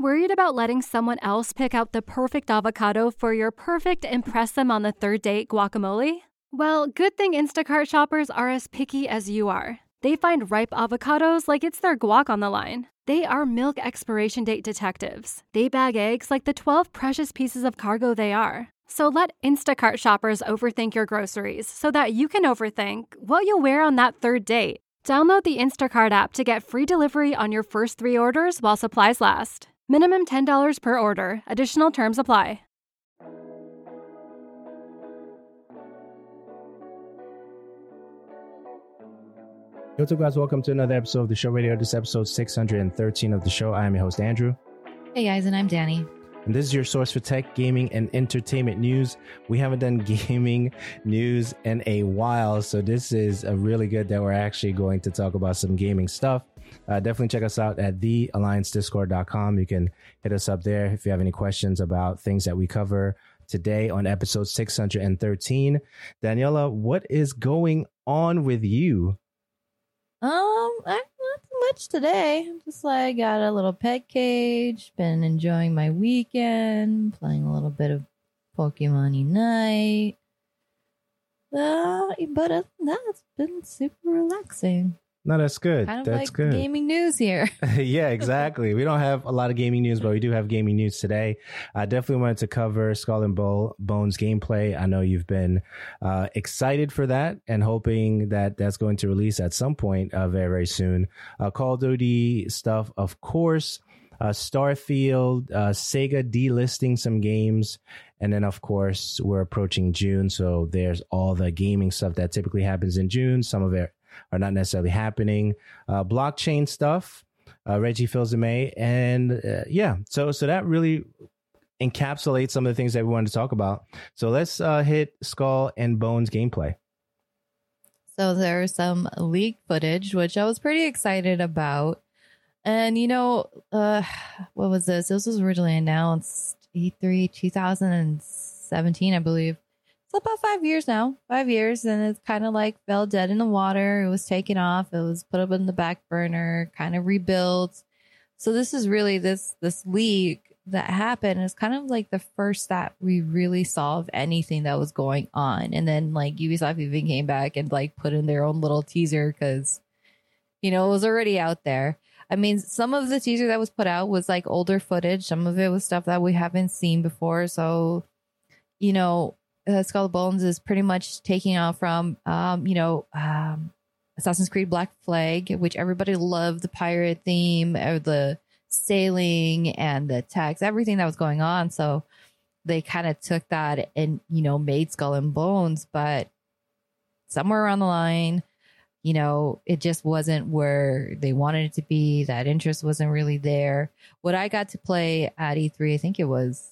Worried about letting someone else pick out the perfect avocado for your perfect impress them on the third date guacamole? Well, good thing Instacart shoppers are as picky as you are. They find ripe avocados like it's their guac on the line. They are milk expiration date detectives. They bag eggs like the 12 precious pieces of cargo they are. So let Instacart shoppers overthink your groceries so that you can overthink what you'll wear on that third date. Download the Instacart app to get free delivery on your first 3 orders while supplies last. Minimum $10 per order. Additional terms apply. What's up, guys? Welcome to another episode of the show radio. This is episode 613 of the show. I am your host, Andrew. Hey, guys, and I'm Danny. And this is your source for tech, gaming, and entertainment news. We haven't done gaming news in a while, so this is really good that we're actually going to talk about some gaming stuff. Definitely check us out at thealliancediscord.com. You can hit us up there if you have any questions about things that we cover today on episode 613. Daniela, what is going on with you? Not much today. Just like got a little pet cage, been enjoying my weekend, playing a little bit of Pokemon Unite. But other than that, it's been super relaxing. No, that's good. Kind of that's like good. Gaming news here. Yeah, exactly. We don't have a lot of gaming news, but we do have gaming news today. I definitely wanted to cover Skull and Bones gameplay. I know you've been excited for that and hoping that that's going to release at some point very, very soon. Call of Duty stuff, of course. Starfield, Sega delisting some games. And then, of course, we're approaching June. So there's all the gaming stuff that typically happens in June. Some of it are not necessarily happening. Blockchain stuff, Reggie Fils-Aimé, and so that really encapsulates some of the things that we wanted to talk about. So let's hit Skull and Bones gameplay. So there's some leaked footage, which I was pretty excited about. And, what was this? This was originally announced E3 2017, I believe. About 5 years now, 5 years, and it's kind of like fell dead in the water. It was taken off. It was put up in the back burner, kind of rebuilt. So this is really this leak that happened is kind of like the first that we really saw of anything that was going on. And then like Ubisoft even came back and like put in their own little teaser because, it was already out there. I mean, some of the teaser that was put out was like older footage. Some of it was stuff that we haven't seen before. So, Skull and Bones is pretty much taking off from, Assassin's Creed Black Flag, which everybody loved the pirate theme, or the sailing and the text, everything that was going on. So they kind of took that and, made Skull and Bones. But somewhere around the line, it just wasn't where they wanted it to be. That interest wasn't really there. What I got to play at E3, I think it was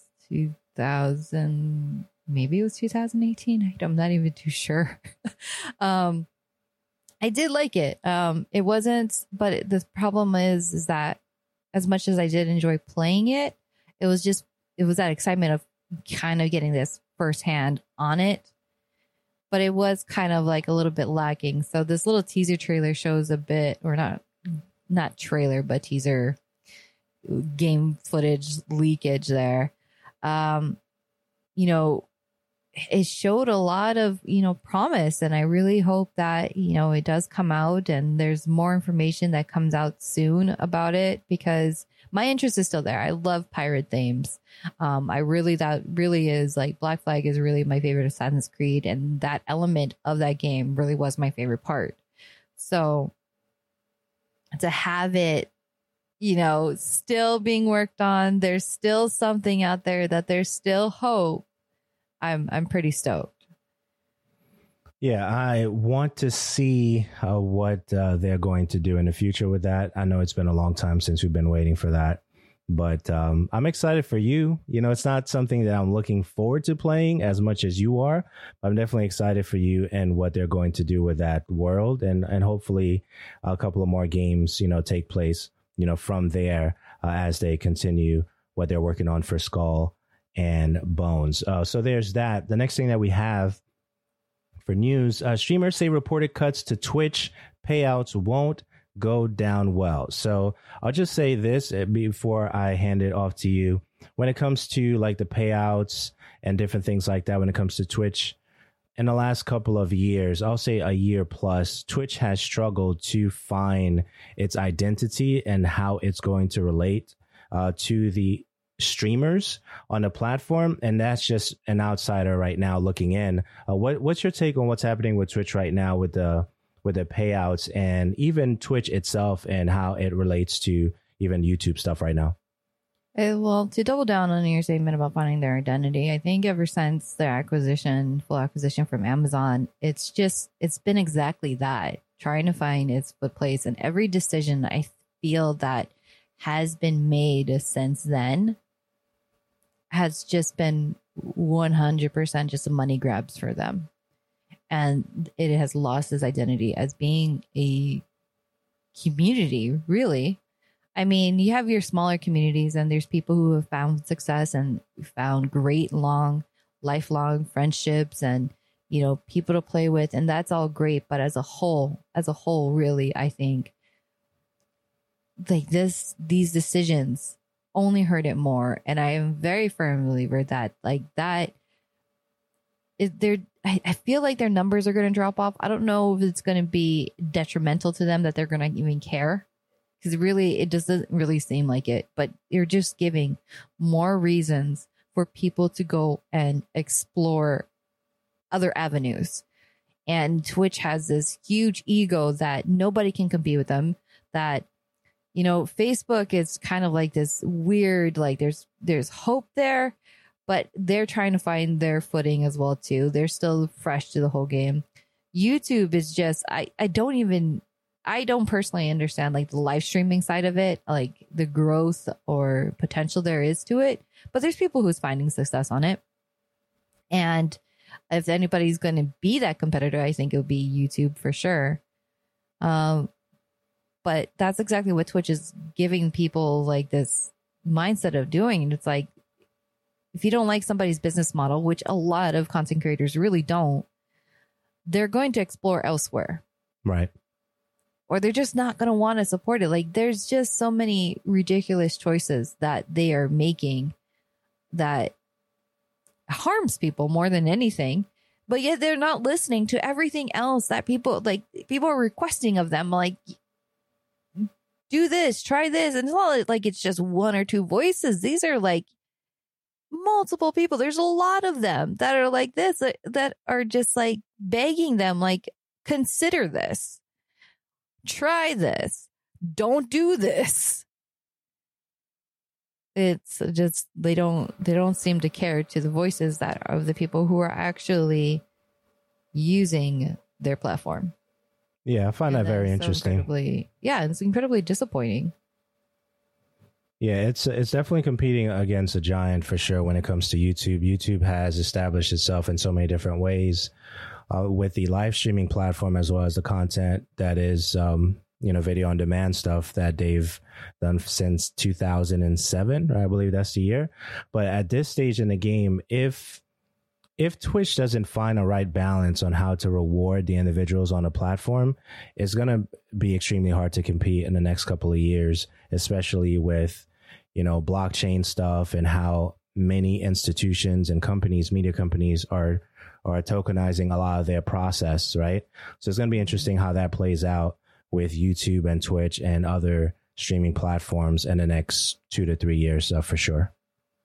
2000. Maybe it was 2018. I'm not even too sure. I did like it. It wasn't, but the problem is that as much as I did enjoy playing it, it was that excitement of kind of getting this firsthand on it. But it was kind of like a little bit lacking. So this little teaser trailer shows a bit, or not trailer, but teaser game footage leakage there. It showed a lot of, promise. And I really hope that, it does come out and there's more information that comes out soon about it, because my interest is still there. I love pirate themes. That really is like Black Flag is really my favorite Assassin's Creed. And that element of that game really was my favorite part. So to have it, still being worked on, there's still something out there, that there's still hope. I'm pretty stoked. Yeah, I want to see what they're going to do in the future with that. I know it's been a long time since we've been waiting for that, but I'm excited for you. It's not something that I'm looking forward to playing as much as you are. I'm definitely excited for you and what they're going to do with that world, and hopefully a couple of more games, take place, from there as they continue what they're working on for Skull and Bones. So there's that. The next thing that we have for news, streamers say reported cuts to Twitch payouts won't go down well. So I'll just say this before I hand it off to you. When it comes to like the payouts and different things like that, when it comes to Twitch, in the last couple of years, I'll say a year plus, Twitch has struggled to find its identity and how it's going to relate to the streamers on the platform. And that's just an outsider right now looking in. What's your take on what's happening with Twitch right now with the payouts and even Twitch itself and how it relates to even YouTube stuff right now? Well, to double down on your statement about finding their identity, I think ever since their full acquisition from Amazon, it's been exactly that, trying to find its place. And every decision I feel that has been made since then has just been 100% just a money grabs for them. And it has lost its identity as being a community, really. I mean, you have your smaller communities and there's people who have found success and found great lifelong friendships and, people to play with. And that's all great. But as a whole, really, I think like these decisions only hurt it more. And I am very firm believer that I feel like their numbers are going to drop off. I don't know if it's going to be detrimental to them that they're going to even care. Because really, it doesn't really seem like it, but you're just giving more reasons for people to go and explore other avenues. And Twitch has this huge ego that nobody can compete with them. That, Facebook is kind of like this weird, like there's hope there, but they're trying to find their footing as well too. They're still fresh to the whole game. YouTube is just, I don't personally understand like the live streaming side of it, like the growth or potential there is to it. But there's people who's finding success on it. And if anybody's going to be that competitor, I think it would be YouTube for sure. But that's exactly what Twitch is giving people like this mindset of doing. And it's like, if you don't like somebody's business model, which a lot of content creators really don't, they're going to explore elsewhere. Right. Or they're just not going to want to support it. Like there's just so many ridiculous choices that they are making that harms people more than anything. But yet they're not listening to everything else that people are requesting of them. Like, do this, try this. And it's not like it's just one or two voices. These are like multiple people. There's a lot of them that are like this, that are just like begging them, like, consider this. Try this. Don't do this. It's just they don't seem to care to the voices that are of the people who are actually using their platform. Yeah, I find that very interesting. It's incredibly disappointing. Yeah, it's definitely competing against a giant for sure when it comes to YouTube. YouTube has established itself in so many different ways. With the live streaming platform as well as the content that is, video on demand stuff that they've done since 2007. Right? I believe that's the year. But at this stage in the game, if Twitch doesn't find a right balance on how to reward the individuals on the platform, it's going to be extremely hard to compete in the next couple of years, especially with, blockchain stuff and how many institutions and companies, media companies are tokenizing a lot of their process, right? So it's going to be interesting how that plays out with YouTube and Twitch and other streaming platforms in the next 2 to 3 years for sure.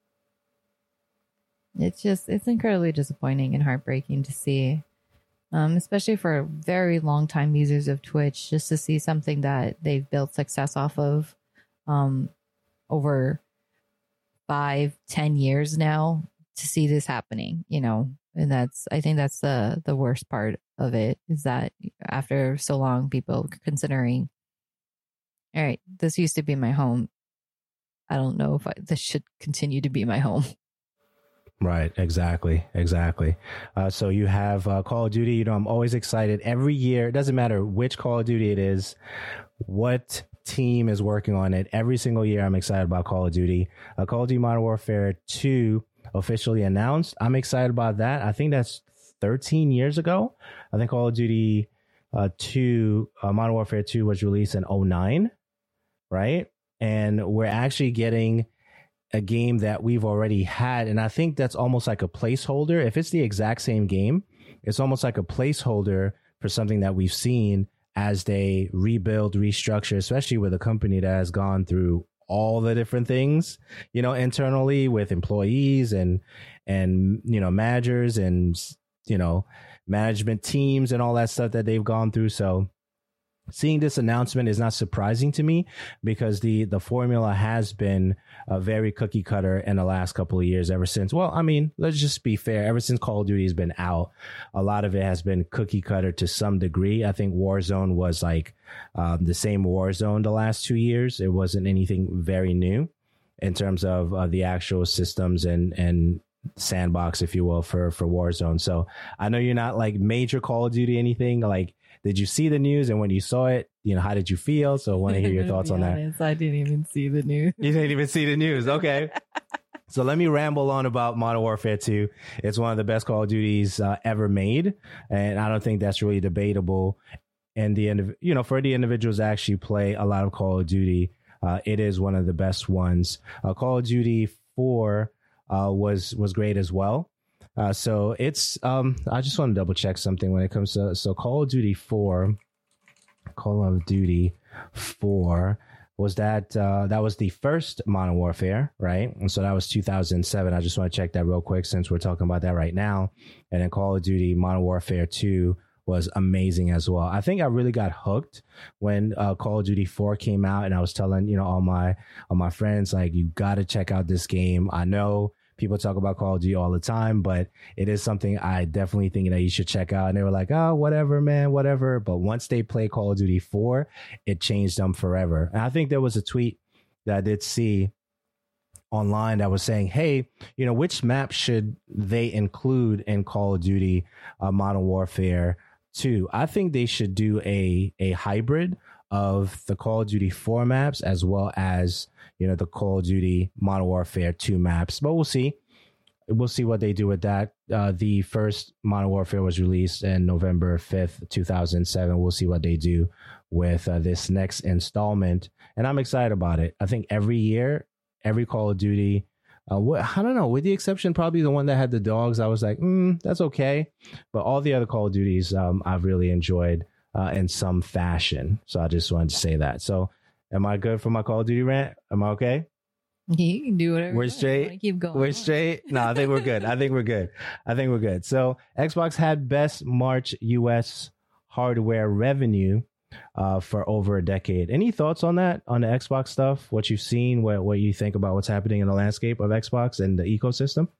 It's incredibly disappointing and heartbreaking to see, especially for very long time users of Twitch, just to see something that they've built success off of over 5-10 years now, to see this happening, and I think that's the worst part of it, is that after so long, people considering, all right, this used to be my home. I don't know if this should continue to be my home. Right. Exactly. So you have Call of Duty. I'm always excited every year. It doesn't matter which Call of Duty it is, what team is working on it. Every single year, I'm excited about Call of Duty. Call of Duty Modern Warfare 2 officially announced. I'm excited about that. I think that's 13 years ago. I think Call of Duty Modern Warfare 2 was released in 2009, right? And we're actually getting a game that we've already had. And I think that's almost like a placeholder. If it's the exact same game, it's almost like a placeholder for something that we've seen as they rebuild, restructure, especially with a company that has gone through all the different things, internally with employees and managers and, management teams and all that stuff that they've gone through. So seeing this announcement is not surprising to me because the formula has been very cookie cutter in the last couple of years ever since. Well, I mean, let's just be fair. Ever since Call of Duty has been out, a lot of it has been cookie cutter to some degree. I think Warzone was like the same Warzone the last 2 years. It wasn't anything very new in terms of the actual systems and sandbox, if you will, for Warzone. So I know you're not like major Call of Duty anything. Like, did you see the news? And when you saw it, how did you feel? So I want to hear your thoughts on that. I didn't even see the news. You didn't even see the news. Okay. So let me ramble on about Modern Warfare 2. It's one of the best Call of Duties ever made. And I don't think that's really debatable. And for the individuals that actually play a lot of Call of Duty, it is one of the best ones. Call of Duty 4 was great as well. So it's, I just want to double check something when it comes to, so Call of Duty 4 was that was the first Modern Warfare, right? And so that was 2007. I just want to check that real quick since we're talking about that right now. And then Call of Duty Modern Warfare 2 was amazing as well. I think I really got hooked when Call of Duty 4 came out, and I was telling, all my friends, like, you got to check out this game. I know people talk about Call of Duty all the time, but it is something I definitely think that you should check out. And they were like, oh, whatever, man, whatever. But once they play Call of Duty 4, it changed them forever. And I think there was a tweet that I did see online that was saying, hey, which map should they include in Call of Duty Modern Warfare 2? I think they should do a hybrid of the Call of Duty 4 maps as well as the Call of Duty Modern Warfare 2 maps. But we'll see. We'll see what they do with that. The first Modern Warfare was released in November 5th, 2007. We'll see what they do with this next installment. And I'm excited about it. I think every year, every Call of Duty, I don't know, with the exception probably the one that had the dogs, I was like, that's okay. But all the other Call of Duties I've really enjoyed in some fashion. So I just wanted to say that. So am I good for my Call of Duty rant? Am I okay? You can do whatever. We're straight. Keep going. We're straight. No, I think we're good. I think we're good. So Xbox had best March US hardware revenue for over a decade. Any thoughts on that, on the Xbox stuff? What you've seen, what you think about what's happening in the landscape of Xbox and the ecosystem?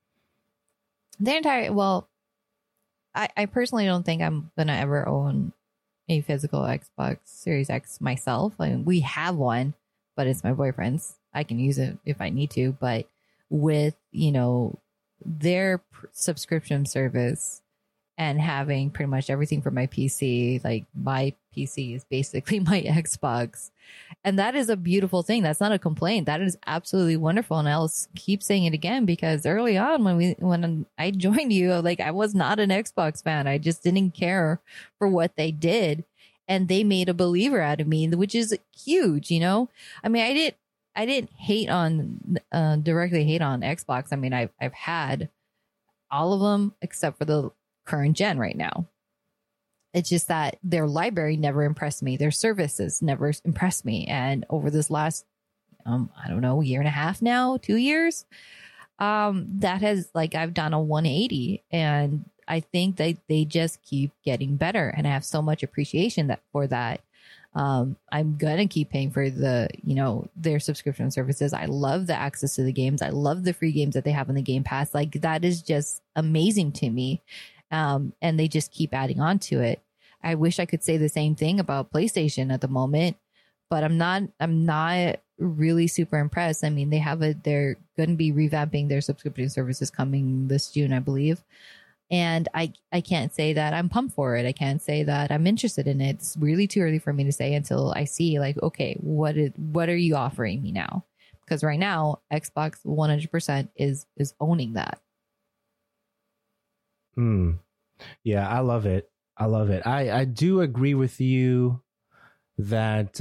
I personally don't think I'm going to ever own a physical Xbox Series X myself. I mean, we have one, but it's my boyfriend's. I can use it if I need to, but with, their subscription service and having pretty much everything for my PC, like my PC is basically my Xbox. And that is a beautiful thing. That's not a complaint. That is absolutely wonderful. And I'll keep saying it again because early on when I joined you, I was not an Xbox fan. I just didn't care for what they did. And they made a believer out of me, which is huge, I mean, I didn't directly hate on Xbox. I mean, I've had all of them except for the current gen right now. It's just that their library never impressed me. Their services never impressed me. And over this last, I don't know, year and a half now, 2 years, that has I've done a 180, and I think they just keep getting better. And I have so much appreciation for that. I'm going to keep paying for their subscription services. I love the access to the games. I love the free games that they have on the Game Pass. That is just amazing to me. And they just keep adding on to it. I wish I could say the same thing about PlayStation at the moment, but I'm not really super impressed. I mean, they're going to be revamping their subscription services coming this June, I believe. And I can't say that I'm pumped for it. I can't say that I'm interested in it. It's really too early for me to say until I see okay, what are you offering me now? Because right now, Xbox 100% is owning that. Yeah, I love it. I love it. I do agree with you that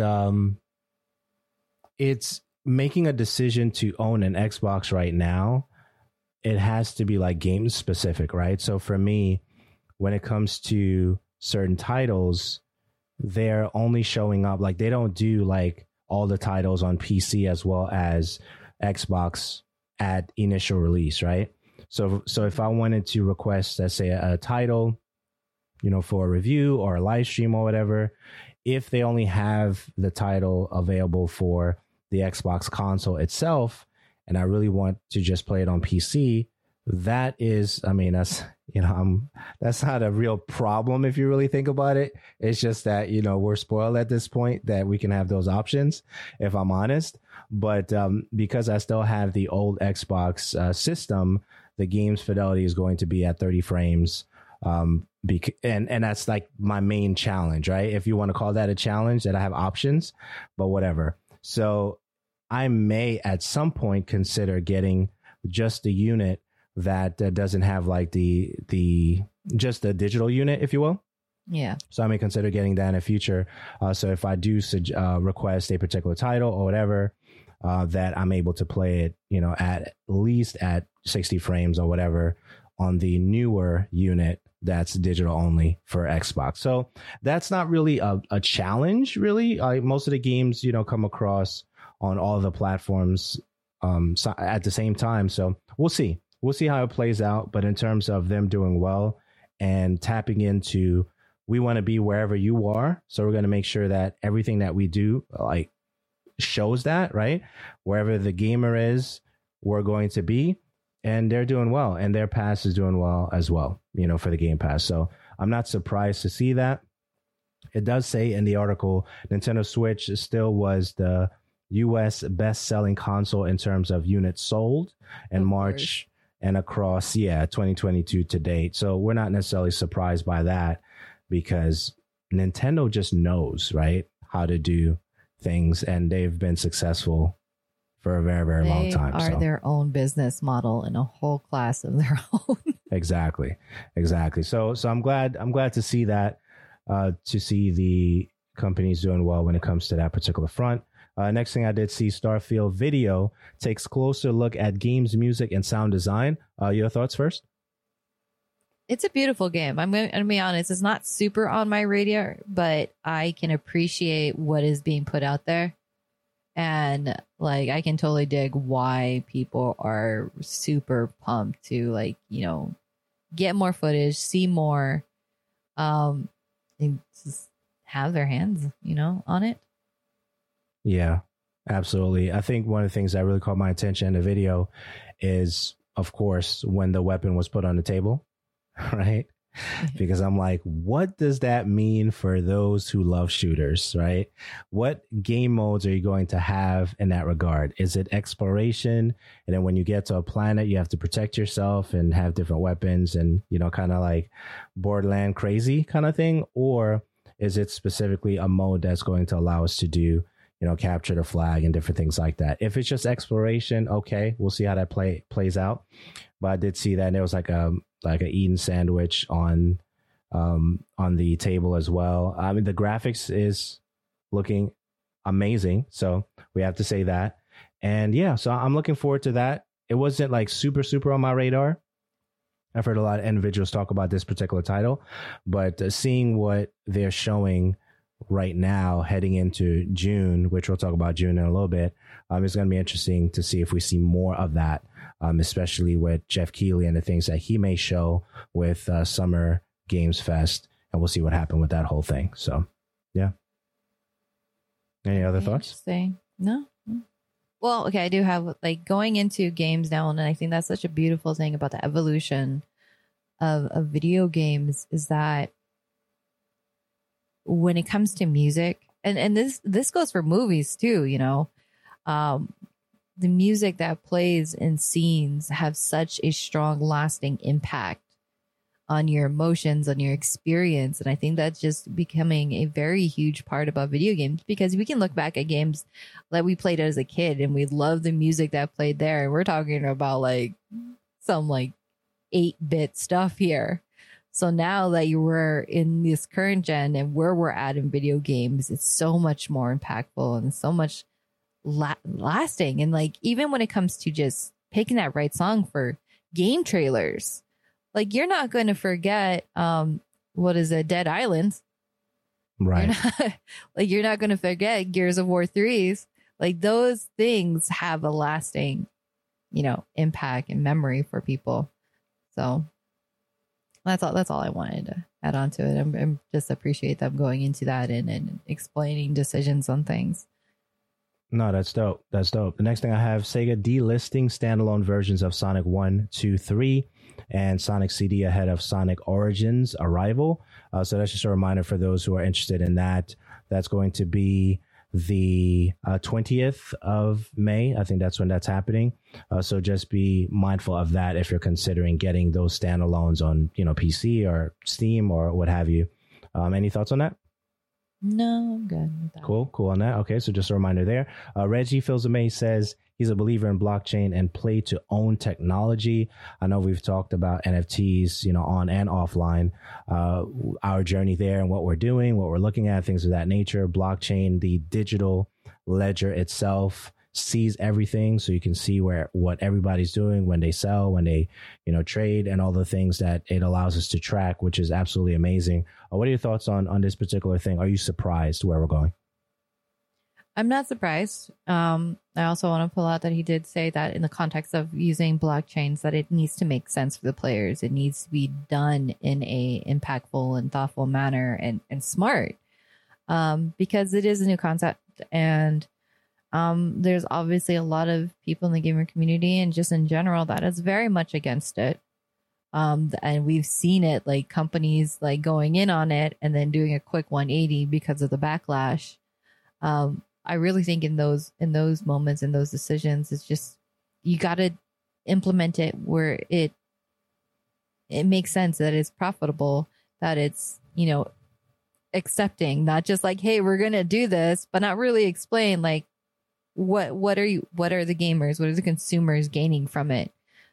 it's making a decision to own an Xbox right now. It has to be like game specific, right? So for me, when it comes to certain titles, they're only showing up, like they don't do like all the titles on PC as well as Xbox at initial release, right? So if I wanted to request, let's say, a title, you know, for a review or a live stream or whatever, if they only have the title available for the Xbox console itself, and I really want to just play it on PC, that is, I mean, that's, you know, that's not a real problem if you really think about it. It's just that, you know, we're spoiled at this point that we can have those options, if I'm honest. But because I still have the old Xbox system, the game's fidelity is going to be at 30 frames. And that's like my main challenge, right? If you want to call that a challenge, that I have options, but whatever. So I may at some point consider getting just the unit that doesn't have like just the digital unit, if you will. Yeah. So I may consider getting that in the future. So if I do request a particular title or whatever, that I'm able to play it, you know, at least at 60 frames or whatever on the newer unit that's digital only for Xbox. So that's not really a challenge, really. Most of the games, you know, come across on all the platforms at the same time. So we'll see. We'll see how it plays out. But in terms of them doing well and tapping into, we want to be wherever you are. So we're going to make sure that everything that we do like shows that, right? Wherever the gamer is, we're going to be. And they're doing well. And their pass is doing well as well, you know, for the Game Pass. So I'm not surprised to see that. It does say in the article, Nintendo Switch still was the US best-selling console in terms of units sold in March and across 2022 to date. So we're not necessarily surprised by that because Nintendo just knows, right, how to do things, and they've been successful for a very, very long time. They are their own business model in a whole class of their own. Exactly. So I'm glad to see that, to see the companies doing well when it comes to that particular front. Next thing I did see, Starfield Video takes closer look at games, music, and sound design. Your thoughts first? It's a beautiful game. I'm going to be honest. It's not super on my radar, but I can appreciate what is being put out there. And like, I can totally dig why people are super pumped to, like, you know, get more footage, see more, and just have their hands, you know, on it. Yeah, absolutely. I think one of the things that really caught my attention in the video is, of course, when the weapon was put on the table, right? Because I'm like, what does that mean for those who love shooters, right? What game modes are you going to have in that regard? Is it exploration? And then when you get to a planet, you have to protect yourself and have different weapons and, you know, kind of like Borderland crazy kind of thing? Or is it specifically a mode that's going to allow us to do, you know, capture the flag and different things like that? If it's just exploration, okay, we'll see how that plays out. But I did see that there was like an Eden sandwich on the table as well. I mean, the graphics is looking amazing, so we have to say that. And yeah, so I'm looking forward to that. It wasn't like super on my radar. I've heard a lot of individuals talk about this particular title, but seeing what they're showing right now heading into June, which we'll talk about June in a little bit, it's going to be interesting to see if we see more of that, especially with Jeff Keighley and the things that he may show with Summer Games Fest, and we'll see what happened with that whole thing. So, yeah. Any other thoughts? No. Well, okay, I do have, like, going into games now, and I think that's such a beautiful thing about the evolution of video games is that when it comes to music, and this goes for movies too, you know, the music that plays in scenes have such a strong, lasting impact on your emotions, on your experience. And I think that's just becoming a very huge part about video games, because we can look back at games that we played as a kid and we love the music that played there. And we're talking about like some like 8-bit stuff here. So now that you were in this current gen and where we're at in video games, it's so much more impactful and so much lasting. And like, even when it comes to just picking that right song for game trailers, like you're not going to forget, what is it? Dead Island. Right. You're not going to forget Gears of War 3s. Like those things have a lasting, impact and memory for people. So that's all I wanted to add on to it. I'm just appreciate them going into that and explaining decisions on things. No, that's dope. That's dope. The next thing I have, Sega delisting standalone versions of Sonic 1, 2, 3, and Sonic CD ahead of Sonic Origins arrival. So that's just a reminder for those who are interested in that. That's going to be the 20th of May. I think that's when that's happening. So just be mindful of that if you're considering getting those standalones on, PC or Steam or what have you. Any thoughts on that? No, I'm good with that. Cool on that. Okay, so just a reminder there. Reggie Filzame says he's a believer in blockchain and play to own technology. I know we've talked about NFTs, on and offline, our journey there and what we're doing, what we're looking at, things of that nature. Blockchain, the digital ledger itself, sees everything, so you can see what everybody's doing when they sell, when they trade, and all the things that it allows us to track, which is absolutely amazing. What are your thoughts on this particular thing? Are you surprised where we're going? I'm not surprised. I also want to pull out that he did say that in the context of using blockchains, that it needs to make sense for the players. It needs to be done in a impactful and thoughtful manner and smart, because it is a new concept. And there's obviously a lot of people in the gamer community and just in general that is very much against it. And we've seen it, like companies like going in on it and then doing a quick 180 because of the backlash. I really think in those moments, in those decisions, it's just, you got to implement it where it makes sense, that it's profitable, that it's, accepting, not just like, hey, we're going to do this, but not really explain like, what are the gamers, what are the consumers gaining from it?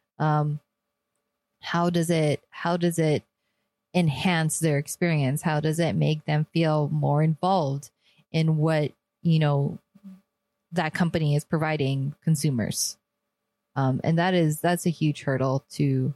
How does it enhance their experience? How does it make them feel more involved in what, that company is providing consumers? And that's a huge hurdle to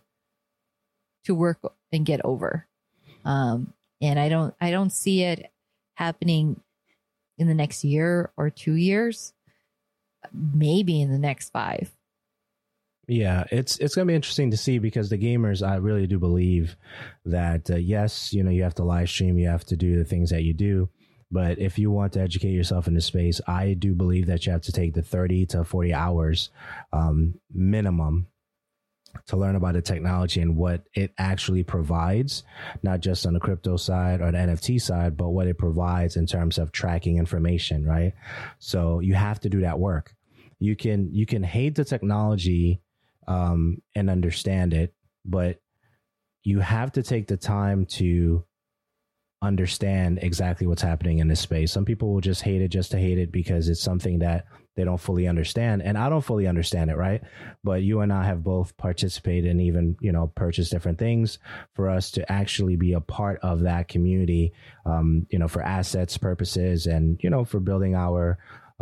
work and get over. And I don't see it happening in the next year or 2 years. Maybe in the next 5. Yeah, it's going to be interesting to see, because the gamers, I really do believe that, yes, you have to live stream, you have to do the things that you do. But if you want to educate yourself in this space, I do believe that you have to take the 30 to 40 hours minimum to learn about the technology and what it actually provides, not just on the crypto side or the NFT side, but what it provides in terms of tracking information, right? So you have to do that work. You can hate the technology and understand it, but you have to take the time to understand exactly what's happening in this space. Some people will just hate it just to hate it because it's something that they don't fully understand. And I don't fully understand it, right? But you and I have both participated and even, purchased different things for us to actually be a part of that community, for assets purposes and, for building our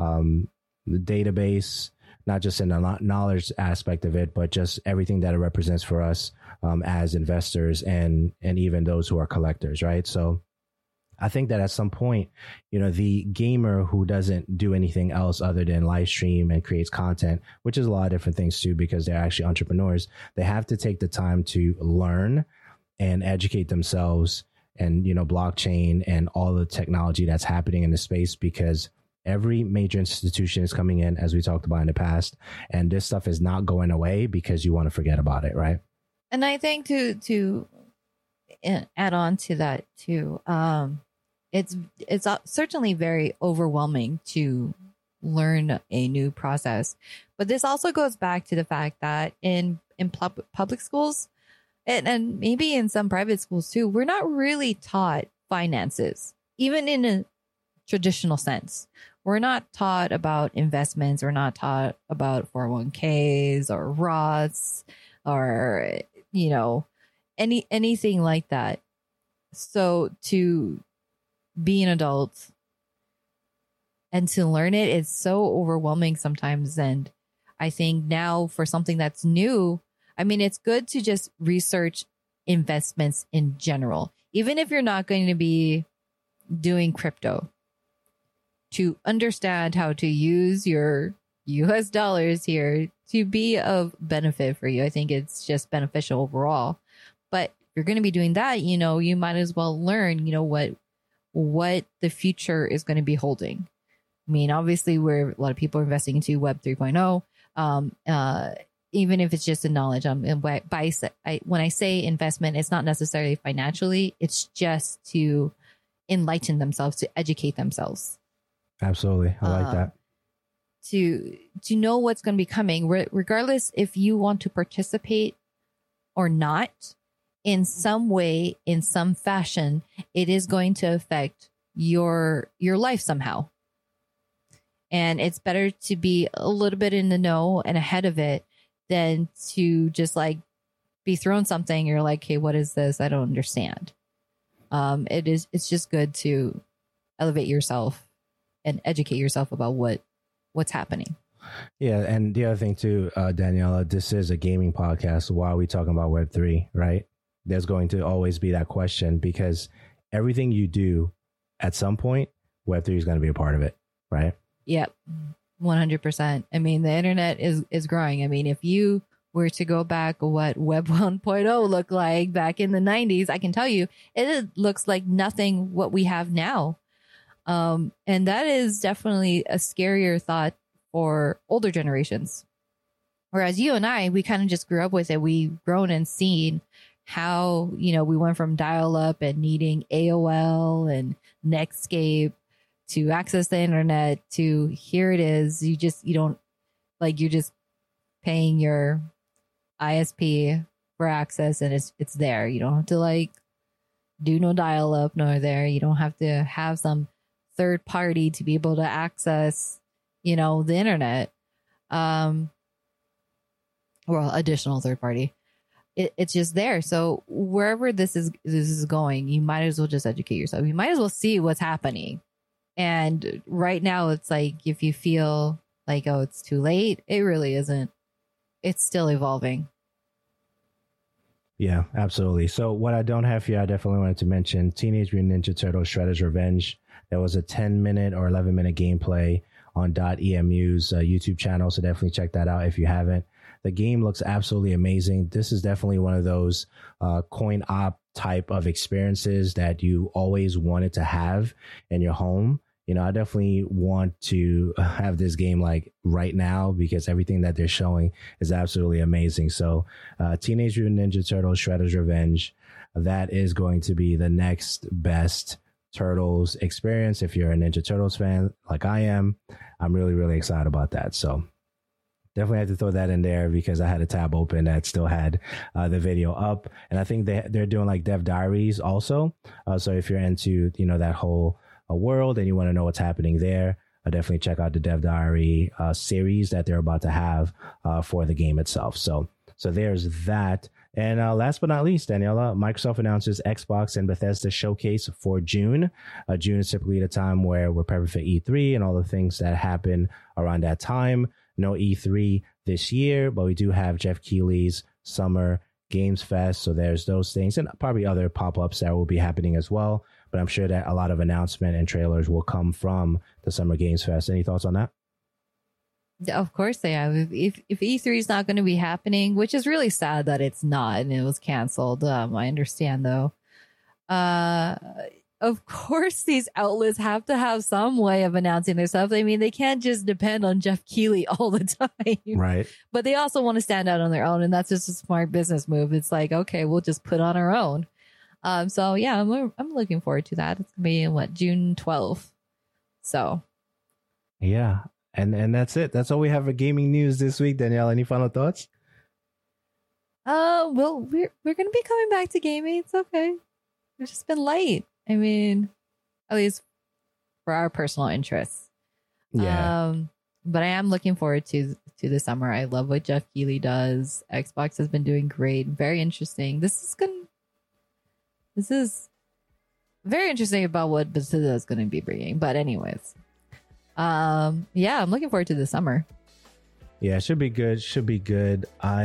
database, not just in the knowledge aspect of it, but just everything that it represents for us as investors and even those who are collectors, right? So I think that at some point, the gamer who doesn't do anything else other than live stream and creates content, which is a lot of different things too, because they're actually entrepreneurs, they have to take the time to learn and educate themselves and, blockchain and all the technology that's happening in the space, because every major institution is coming in, as we talked about in the past, and this stuff is not going away because you want to forget about it, right? And I think to add on to that too, it's certainly very overwhelming to learn a new process, but this also goes back to the fact that in public schools and maybe in some private schools too, we're not really taught finances, even in a traditional sense. We're not taught about investments. We're not taught about 401ks or Roths or, anything like that. So to be an adult and to learn it is so overwhelming sometimes. And I think now for something that's new, I mean, it's good to just research investments in general, even if you're not going to be doing crypto, to understand how to use your US dollars here to be of benefit for you. I think it's just beneficial overall. But if you're going to be doing that, you might as well learn, what the future is going to be holding. I mean, obviously, where a lot of people are investing into Web 3.0, even if it's just in knowledge. When I say investment, it's not necessarily financially. It's just to enlighten themselves, to educate themselves. Absolutely. I like that. To know what's going to be coming, regardless if you want to participate or not, in some way, in some fashion, it is going to affect your life somehow. And it's better to be a little bit in the know and ahead of it than to just like be thrown something. You're like, hey, what is this? I don't understand. It's just good to elevate yourself and educate yourself about what's happening. Yeah, and the other thing too, Daniela, this is a gaming podcast. So why are we talking about Web3, right? There's going to always be that question because everything you do at some point, Web3 is going to be a part of it, right? Yep, 100%. I mean, the internet is growing. I mean, if you were to go back what Web 1.0 looked like back in the 90s, I can tell you it looks like nothing what we have now. And that is definitely a scarier thought for older generations. Whereas you and I, we kind of just grew up with it. We've grown and seen how, we went from dial-up and needing AOL and Netscape to access the internet to here it is. You're just paying your ISP for access and it's there. You don't have to do no dial-up nor there. You don't have to have some third party to be able to access, the internet. Well, additional third party. It's just there. So wherever this is going, you might as well just educate yourself. You might as well see what's happening. And right now, it's like if you feel like, oh, it's too late, it really isn't. It's still evolving. Yeah, absolutely. So what I don't have here, I definitely wanted to mention Teenage Mutant Ninja Turtles Shredder's Revenge. There was a 10-minute or 11-minute gameplay on .emu's YouTube channel. So definitely check that out if you haven't. The game looks absolutely amazing. This is definitely one of those coin op type of experiences that you always wanted to have in your home. I definitely want to have this game right now because everything that they're showing is absolutely amazing. So Teenage Mutant Ninja Turtles Shredder's Revenge, that is going to be the next best Turtles experience. If you're a Ninja Turtles fan like I am, I'm really, really excited about that. So definitely had to throw that in there because I had a tab open that still had the video up. And I think they're doing Dev Diaries also. So if you're into, that whole world and you want to know what's happening there, definitely check out the Dev Diary series that they're about to have for the game itself. So there's that. And last but not least, Daniela, Microsoft announces Xbox and Bethesda showcase for June. June is typically the time where we're prepping for E3 and all the things that happen around that time. No E3 this year, but we do have Jeff Keighley's Summer Games Fest. So there's those things and probably other pop-ups that will be happening as well. But I'm sure that a lot of announcement and trailers will come from the Summer Games Fest. Any thoughts on that? Of course they have. If E3 is not going to be happening, which is really sad that it's not and it was canceled. I understand though. Of course these outlets have to have some way of announcing their stuff. I mean, they can't just depend on Jeff Keighley all the time. Right. But they also want to stand out on their own. And that's just a smart business move. It's like, okay, we'll just put on our own. So yeah, I'm looking forward to that. It's going to be June 12th. So. Yeah. And that's it. That's all we have for gaming news this week. Danielle, any final thoughts? Well, we're going to be coming back to gaming. It's okay. It's just been light. I mean, at least for our personal interests. Yeah. But I am looking forward to the summer. I love what Jeff Keighley does. Xbox has been doing great. Very interesting. This is This is very interesting about what Bethesda is going to be bringing. But anyways, yeah, I'm looking forward to the summer. Yeah, should be good. Should be good. I'm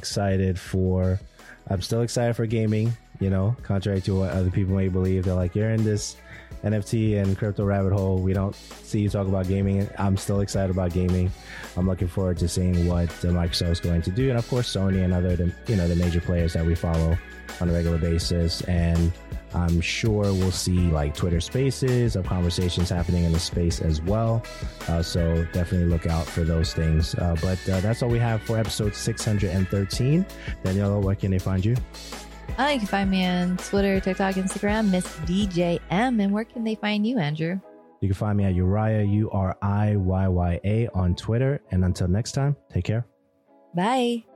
still excited for gaming, you know, contrary to what other people may believe. They're like, you're in this NFT and crypto rabbit hole. We don't see you talk about gaming. I'm still excited about gaming. I'm looking forward to seeing what Microsoft is going to do. And of course, Sony and other, the major players that we follow on a regular basis. And I'm sure we'll see like Twitter Spaces of conversations happening in the space as well. So definitely look out for those things. But that's all we have for episode 613. Daniela, where can they find you? You can find me on Twitter, TikTok, Instagram, Miss DJM. And where can they find you, Andrew? You can find me at Uriah, URIYYA on Twitter. And until next time, take care. Bye.